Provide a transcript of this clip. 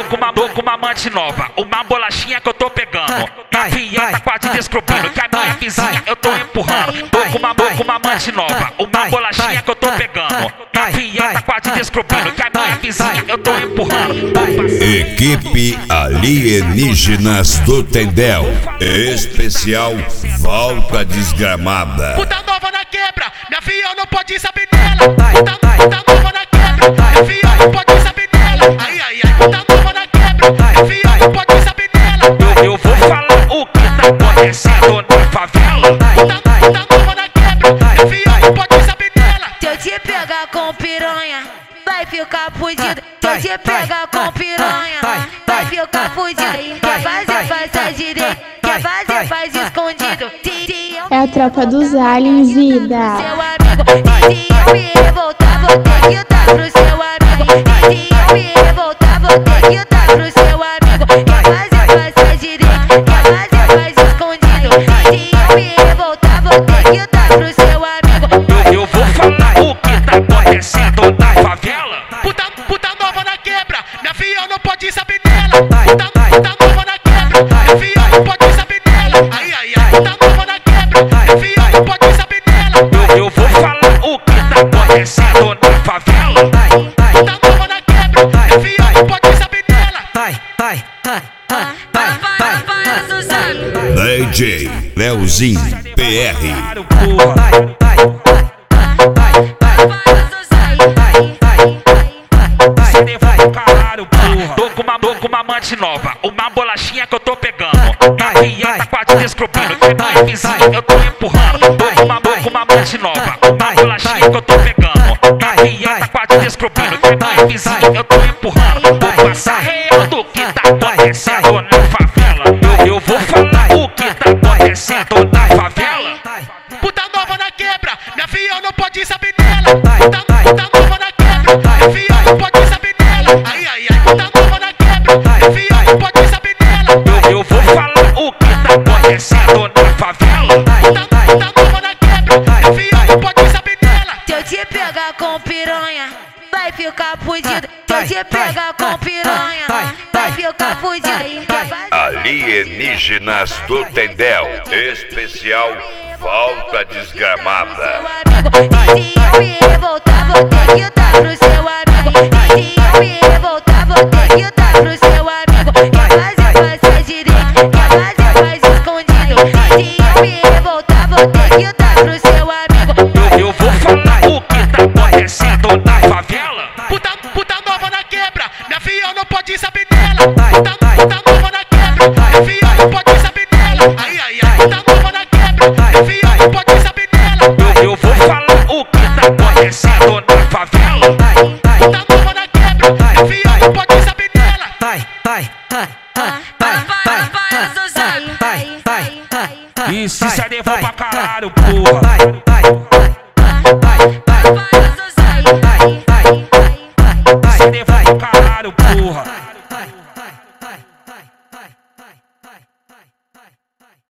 tô com uma amante nova, uma bolachinha que eu tô pegando. Minha tá quase descobrindo que a minha vizinha eu tô empurrando. Tô com uma amante nova, uma bolachinha que eu tô pegando. Minha tá quase descobrindo que a minha vizinha eu tô empurrando. Equipe Alienígenas do Tendel, especial Volta Desgramada. Puta nova na quebra, minha filha não pode saber dela. Puta nova na quebra, minha filha não pode saber dela. Ai, ai, ai, puta nova na quebra, minha filha não pode saber dela. Eu vou falar o que tá acontecendo na favela. Puta nova na quebra, minha filha não pode saber dela. Se eu te pegar com piranha, vai ficar fudido. Se eu te pegar com piranha, vai ficar fudido. Quer fazer, faz direito. Quer fazer, faz escondido. É a tropa dos aliens, vida. Seu amigo, se eu me revoltar, vou ter que dar pro seu amigo. Se eu me revoltar, vou ter que dar pro seu amigo. Quer fazer, faz direito. Quer fazer, faz escondido. Se eu me revoltar, vou ter que dar pro seu amigo. Eu vou falar o que tá acontecendo na favela. Puta nova na quebra, minha filha não pode saber dela. Puta nova na quebra, minha filha não pode saber dela. Ai, ai, ai, puta nova na quebra, minha filha não pode saber dela. Eu vou falar o que tá acontecendo na favela. Puta nova na quebra, minha filha não pode saber dela. DJ Leozinho PR. Tô com uma amante nova, uma bolachinha que eu tô pegando. Minha tá quase descobrindo que a minha vizinha eu tô empurrando. Tô com uma amante nova, uma bolachinha que eu tô pegando. Minha tá quase descobrindo que a minha vizinha eu tô empurrando. Vou passar real do que tá acontecendo na favela. Eu vou falar o que tá acontecendo na favela. Puta nova na quebra, minha filha não pode saber dela. Puta nova na quebra, minha filha não pode saber dela. Ai, ai, ai, puta nova na quebra, minha filha não pode saber dela. Eu vou falar o que tá acontecendo na favela. Puta nova na quebra, minha filha não pode saber dela. Se eu te pegar com piranha, vai ficar fudido. Se eu te pegar com piranha, vai ficar fudido. Alienígenas do Tendel, especial Volta Desgramada. Se eu me revoltar, vou ter que dar pro seu amigo. Se eu me revoltar, vou ter que dar pro seu amigo. Quer fazer, faz direito. Quer fazer, faz escondido. Se eu me revoltar, vou ter que dar pro seu amigo. Eu vou falar o que tá acontecendo na favela. Puta nova na quebra, minha filha não pode saber dela. Puta nova na quebra, minha filha não pode saber dela. Ai, ai, ai, puta nova na quebra, minha filha não pode saber dela. Eu vou falar o que tá acontecendo na favela. Puta nova na quebra, minha filha não pode saber dela. E se levou pra caralho, porra.